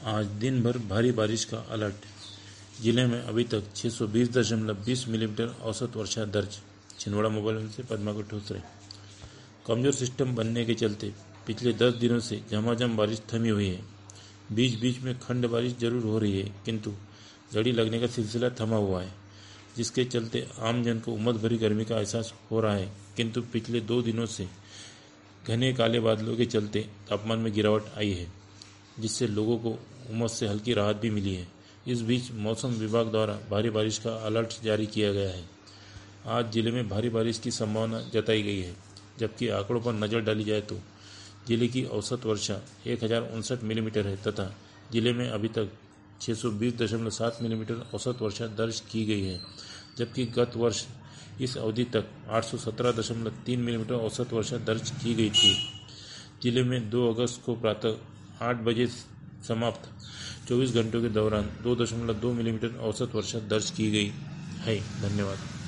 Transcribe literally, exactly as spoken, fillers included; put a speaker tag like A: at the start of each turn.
A: आज दिन भर भारी बारिश का अलर्ट। जिले में अभी तक छह सौ बीस दशमलव बीस मिलीमीटर औसत वर्षा दर्ज। छिंदवाड़ा मोबाइल से पद्मा को ठोसरे। कमजोर सिस्टम बनने के चलते पिछले दस दिनों से झमाझम बारिश थमी हुई है। बीच बीच में खंड बारिश जरूर हो रही है, किंतु जड़ी लगने का सिलसिला थमा हुआ है, जिसके चलते आम जन को उमस भरी गर्मी का एहसास हो रहा है। किंतु पिछले दो दिनों से घने काले बादलों के चलते तापमान में गिरावट आई है, जिससे लोगों को उमस से हल्की राहत भी मिली है। इस बीच मौसम विभाग द्वारा भारी बारिश का अलर्ट जारी किया गया है। आज जिले में भारी बारिश की संभावना जताई गई है, जबकि आंकड़ों पर नज़र डाली जाए तो जिले की औसत वर्षा एक हज़ार उनसठ मिलीमीटर है तथा जिले में अभी तक छह सौ बीस दशमलव सात मिलीमीटर औसत वर्षा दर्ज की गई है, जबकि गत वर्ष इस अवधि तक आठ सौ सत्रह दशमलव तीन मिलीमीटर औसत वर्षा दर्ज की गई थी। जिले में दो अगस्त को प्रातः आठ बजे समाप्त चौबीस घंटों के दौरान दो दशमलव दो मिलीमीटर औसत वर्षा दर्ज की गई है। धन्यवाद।